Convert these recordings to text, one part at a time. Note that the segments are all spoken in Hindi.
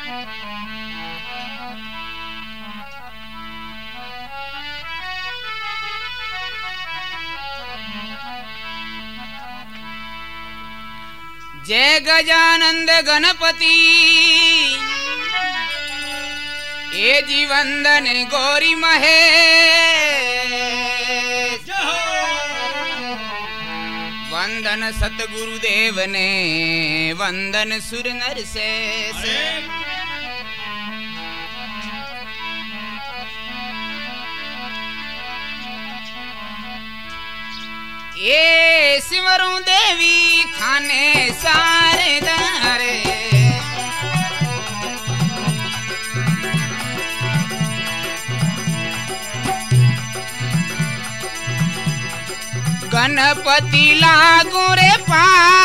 जय गजानंद गणपति ये जीवंदन गौरी महेश वंदन सतगुरुदेव ने वंदन सुर नर शेष ये सिमरू देवी थाने सारे दारे गणपति लागू रे पा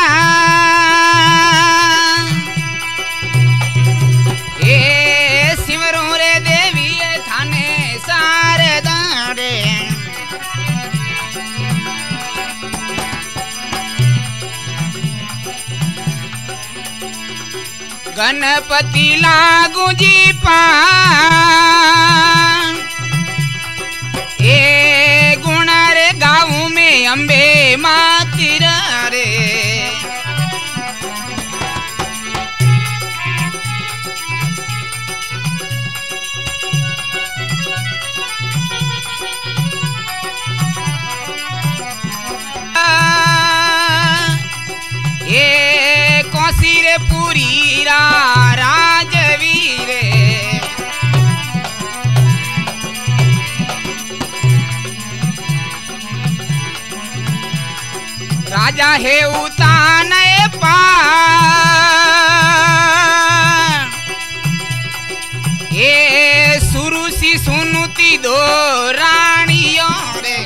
ये सिमरू रे देवी थाने सारे दारे गणपति लागू जी पान ए गुणा रे गाँव में अम्बे मातिरा रे ये कौसी रे पूरी राजवीर राजा है उताने पा ये सुरु सी सुनुती दो रानियों रे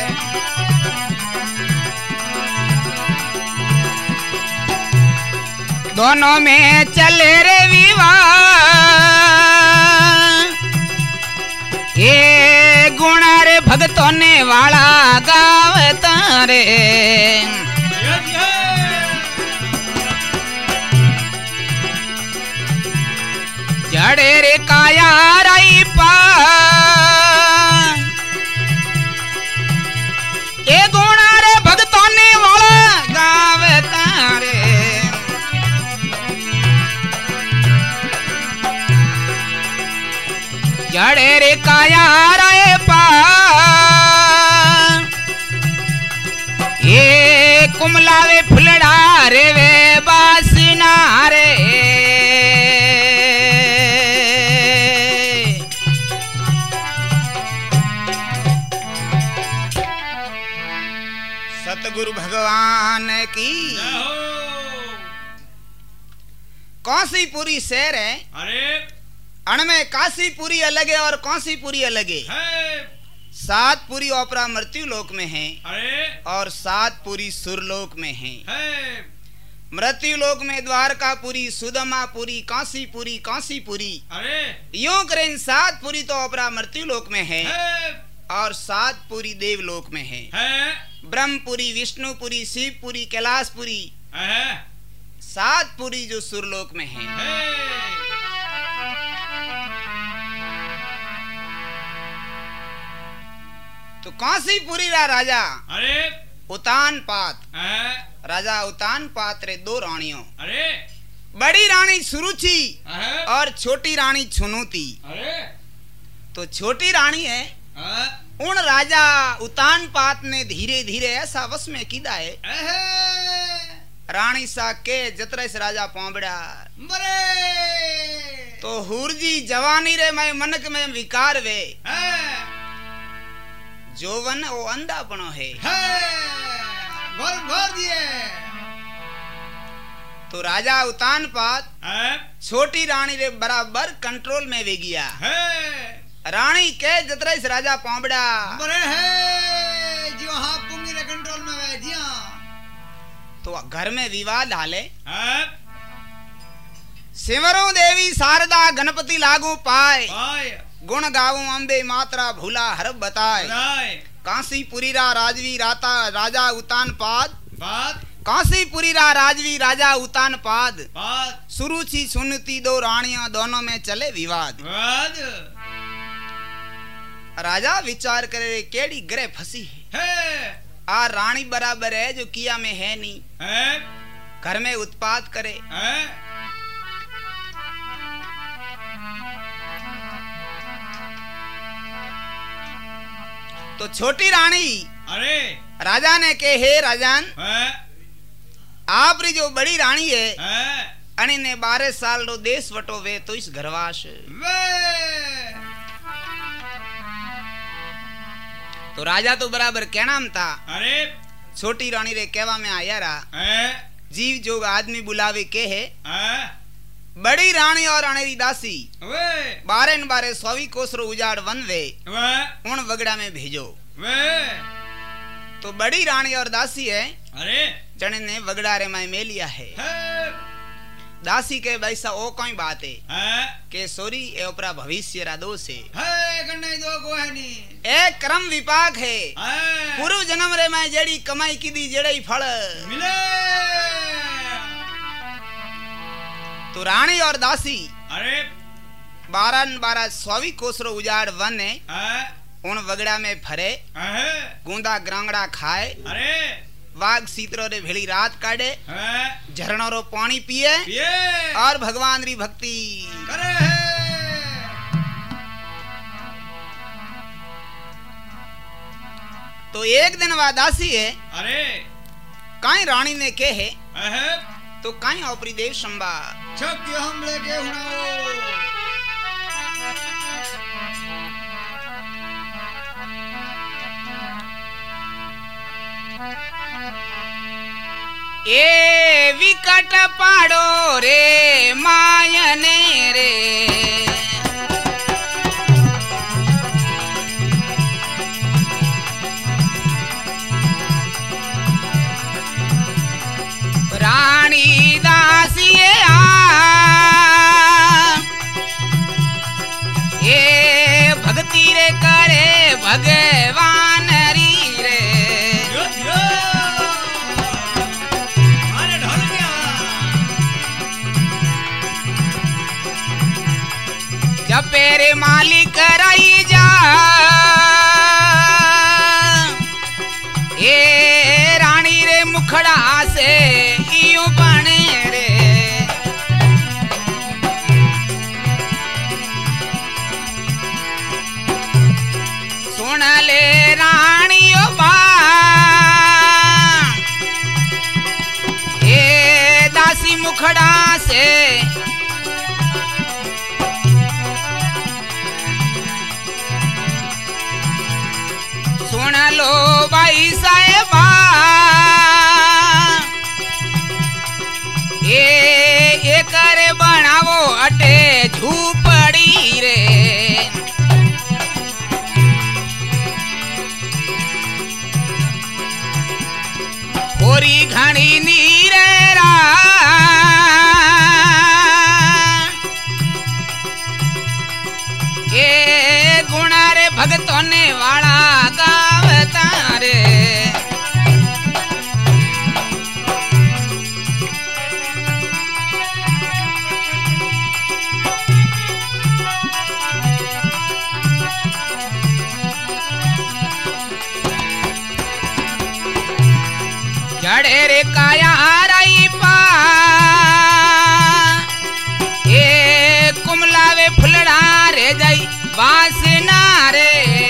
दोनों में चले रे विवाह ये गुणा रे भगतों ने वाला गावता रे जड़े रे काया राई पा ये गुणा रे भगतों ने वाला गावता रे जड़े रे काया राय पा ये कुमलावे फुलड़ा रे वे बासना रे सतगुरु भगवान की कौसीपुरी शहर है। अरे अणमें काशीपुरी अलग है और कौसीपुरी अलग है। सातपुरी ओपरा मृत्यु लोक में है और सातपुरी सुरलोक में है। मृत्यु लोक में द्वारकापुरी, सुदमापुरी, काशीपुरी, काशीपुरी यूं करें सातपुरी तो ओपरा मृत्यु लोक में है और सातपुरी देवलोक में है। ब्रह्मपुरी, विष्णुपुरी, शिवपुरी, कैलाशपुरी, सातपुरी जो सुरलोक में है। तो काशीपुरी राजा उतानपात राजा उतानपात रे दो रानियों बड़ी रानी सुरुचि और छोटी रानी छुनुती। तो छोटी रानी है उन राजा उतानपात ने धीरे धीरे ऐसा वश में कीदा है रानी सा के जतरेस राजा पौंबड़ा तो हुरजी जवानी रे मैं मनक में विकार वे जोवन वो अंधापनो है। तो राजा उतानपात छोटी रानी रे बराबर कंट्रोल में वे गया। रानी के जतरेस राजा पौंबड़ा जो हाँ पुंगी रे कंट्रोल में वे जिया। तो घर में विवाद हाले सिमरू देवी शारदा गणपति लागू पाए गुण गाऊं अम्बे मात्रा भूला हर बताए। काशीपुरी रा राजवी राता राजा उतानपात काशीपुरी रा राजवी राजा उतान पाद शुरू छी सुनती दो रानियां दोनों में चले विवाद। राजा विचार करे केड़ी ग्रह फंसी है आ रानी बराबर है जो किया में है नहीं घर में उत्पाद करे तो छोटी रानी अरे राजा ने के हे राजान आप री जो बड़ी रानी है अने ने 12 साल रो देश वटो वे तो इस घरवास तो राजा तो बराबर कहना था। अरे छोटी रानी रे कहवा में आया रहा जीव जो आदमी बुलावे के है बड़ी रानी और अनेरी दासी 12 100 कोसरो उजाड़ वन वे उन वगड़ा में भेजो। तो बड़ी रानी और दासी है अरे जने ने वगड़ा रे में लिया है दासी के वैसा ओ कोई बात है के सोरी ए उपरा भविष्य रा दोष है दो को है नी ए कर्म विपाक है पूर्व जन्म रे में जेड़ी कमाई की दी जेड़े फल मिले। तो रानी और दासी अरे 12 100 कोसरो उजाड़ वन है उन वगड़ा में फरे गूंदा ग्रांगड़ा खाए अरे वाग सीतरो रे भेली रात काटे झरणो रो पानी पिए और भगवान री भक्ति करे। तो एक दिन वा दासी है अरे काई रानी ने के है तो काई ओपरी देव संबा छक्के हमले के हुनाओ ए विकट पाड़ो रे मायने रे रानी दासिए ए भक्ति रे करे भगवान री रे जपेरे मालिक कराई जा ए रानी रे मुखड़ा से यूं बने रे सुन ले रानियों बा ए दासी मुखड़ा से सुन लो भाई साहेबा ये करे बनावो अटे झूपड़ी रे होरी घणी नीरे रा ये गुणा रे भगतों ने वाला गावता रे जड़े रे काया राई पा ए कुमलावे फुलड़ा रे जाई वासना रे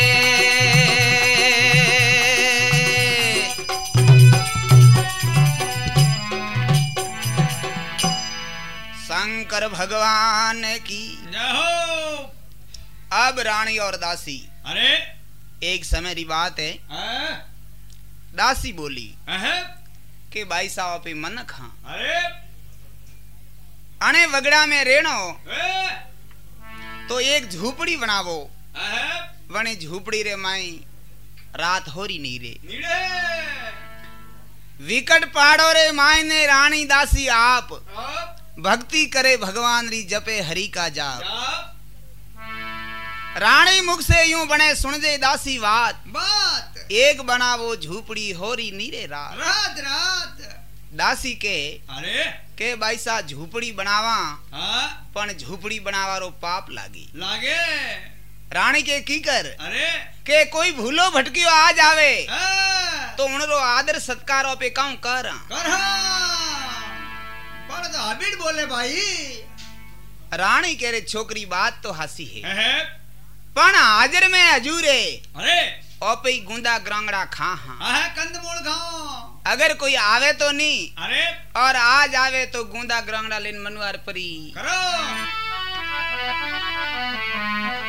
शंकर भगवान की अब रानी और दासी अरे एक समय की बात है दासी बोली के भाई साहब पे मन खा अरे अने वगड़ा में रेणो तो एक झूपड़ी बनावो वने झूपड़ी रे माई रात होरी नहीं रे विकट पहाड़ो रे माई ने रानी दासी आप भक्ति करे भगवान री जपे हरि का जाप रानी मुख से यूं बने सुन दे दासी बात बात एक बनावो झूपड़ी होरी नीरे रात रात रात दासी के अरे के भाई सा झूपड़ी बनावा हाँ पण झूपड़ी बनावारो पाप लागी लागे रानी के की कर अरे के कोई भूलो भटकियो आ जावे हाँ तो उनरो आदर सत्कार पे काऊ कर कर पर तो हबीड बोले भाई रानी कह रे छोकरी बात तो हंसी है पण हाजिर में हजूरे अरे ओपे ही गुंदा ग्रांगड़ा खा हाँ कंदमूल खाओ अगर कोई आवे तो नहीं अरे और आज आवे तो गुंदा ग्रांगड़ा लेन मनुआर परी करो